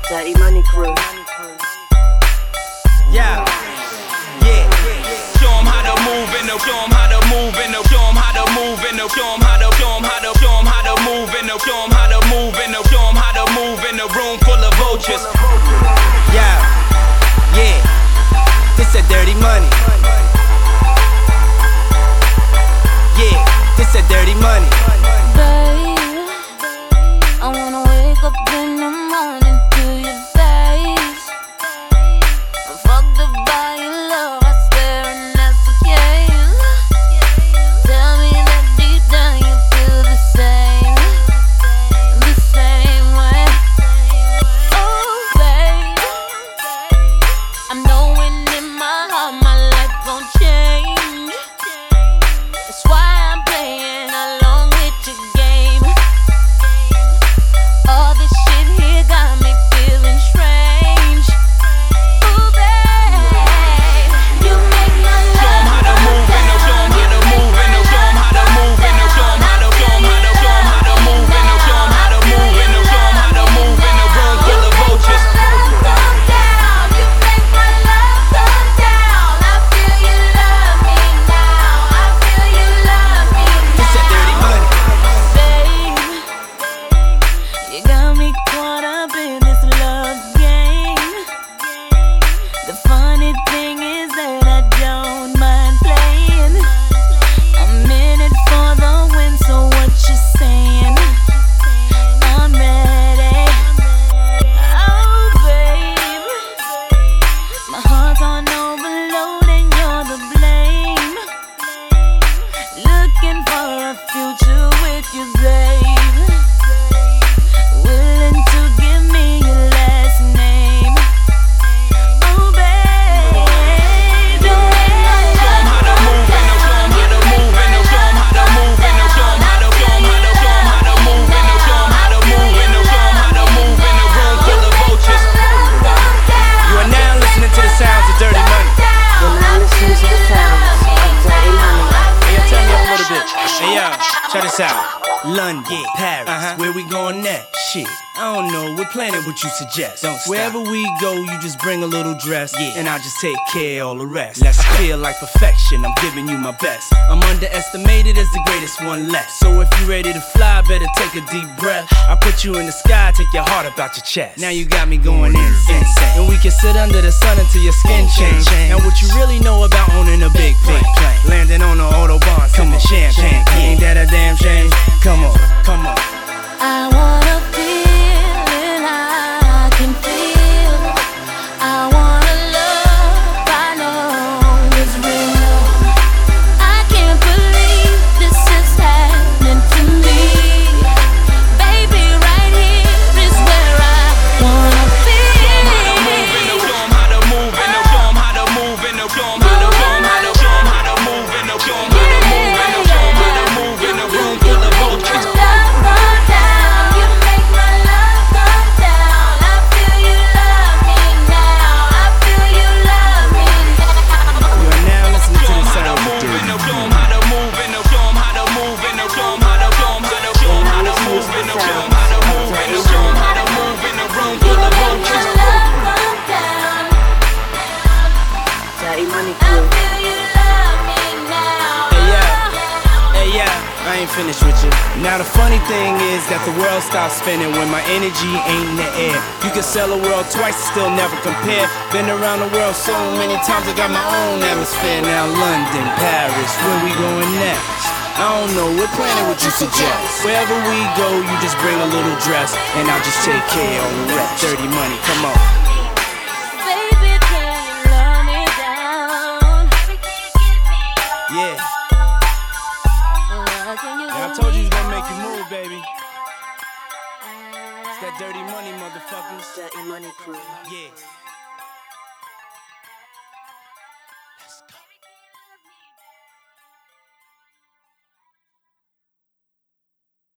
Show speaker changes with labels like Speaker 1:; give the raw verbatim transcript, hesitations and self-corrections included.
Speaker 1: Dirty Money Crew.
Speaker 2: Yeah, yeah. Show 'em how to move in the, show 'em how to move in the, show 'em how to move in the, show 'em how to, show 'em how to, show 'em how to move in the, show 'em how to move in the, show 'em how to move in the room full of vultures. Yeah, yeah. This a dirty money. Yeah, this a dirty money.
Speaker 3: Babe, I wanna wake up in the morning to your face. I'm fucked up by your love, I swear, and that's okay. Tell me that deep down you feel the same, the same way. Oh, babe, I'm knowing in my heart my life gon' change. That's why I'm playing along with your game. All this shit here got me feeling strange. Ooh, babe, you make my
Speaker 2: Show 'em how to move in the, show 'em how to move in the, show 'em how to move in the, show 'em how to, show 'em how to, show 'em how to move in the, show 'em how to move in the, show 'em how to move in the room full of vultures.
Speaker 3: go down. You make my love go down. I feel you love me now. I feel you love me
Speaker 2: This a dirty money.
Speaker 3: Babe, you got me caught up in this love game. The funny thing is that I don't mind playing. I'm in it for the win, so what you saying? I'm ready. Oh, babe, my heart's on overload and you're the blame. Looking for a future with you, babe. Willing to give me your last name. Oh, babe, you make my
Speaker 2: Show 'em how to move in the, show 'em how to move in the, show 'em how to move in the, show 'em how to, show 'em how to, show 'em how to move in the, show 'em how to move in the, show 'em how to move in the room full of vultures. You are now listening to the sounds of Dirty Money.
Speaker 1: You're now listening to the sounds of Dirty Money.
Speaker 2: Hey, yo, turn me up a little bit. Hey, yo, check this out. London, Paris, uh-huh. Where we going next? Shit, I don't know. We're planning what you suggest. Don't stop. Wherever we go, you just bring a little dress, yeah, and I'll just take care of all the rest. Let's feel like perfection. I'm giving you my best. I'm underestimated as the greatest one left. So if you ready to fly, better take a deep breath. I put you in the sky, take your heart up out your chest. Now you got me going insane, and we can sit under the sun until your skin change. Now what you really know about owning a big plane, landing on the autobahn, sipping champagne. Ain't that a damn shame? Come on, come on.
Speaker 3: I wanna feel and I can feel. I wanna love, I know is real. I can't believe this is happening to me. Baby, right here is where I wanna feel.
Speaker 2: Show 'em how to move in the, show 'em how to move in the, show 'em how to, show 'em how to, show 'em how to move in the, show 'em how to move in the, show 'em how to move in the room full of vultures.
Speaker 3: Love go down, you make my love go down. I feel you love me now. I feel you love me now.
Speaker 2: You are now listening to the sound of Dirty Money. Show 'em how to move in the, show 'em how to move in the, show 'em how to, show 'em how to, show 'em how to move in the, show 'em how to move in the, show 'em how to move in the room
Speaker 3: You
Speaker 2: full of
Speaker 3: make my
Speaker 2: vultures.
Speaker 3: love go down.
Speaker 1: Dirty Money
Speaker 3: I
Speaker 1: Crew.
Speaker 3: feel you love me now.
Speaker 2: Hey, yeah. Hey, yeah, I ain't finished with you. Now the funny thing is that the world stops spinning when my energy ain't in the air. You can sell a world twice and still never compare. Been around the world so many times, I got my own atmosphere. Now London, Paris, where we going next? I don't know, we're planning what you suggest. Wherever we go, you just bring a little dress, and I'll just take care of the rest. Dirty Money, come on.
Speaker 3: Baby, can you love me down?
Speaker 2: Yeah,
Speaker 3: Why can you
Speaker 2: and I
Speaker 3: love
Speaker 2: told you
Speaker 3: me
Speaker 2: it's gonna make you
Speaker 3: down?
Speaker 2: move, baby. It's that Dirty Money, motherfuckers.
Speaker 1: Dirty Money Crew.
Speaker 2: Yeah.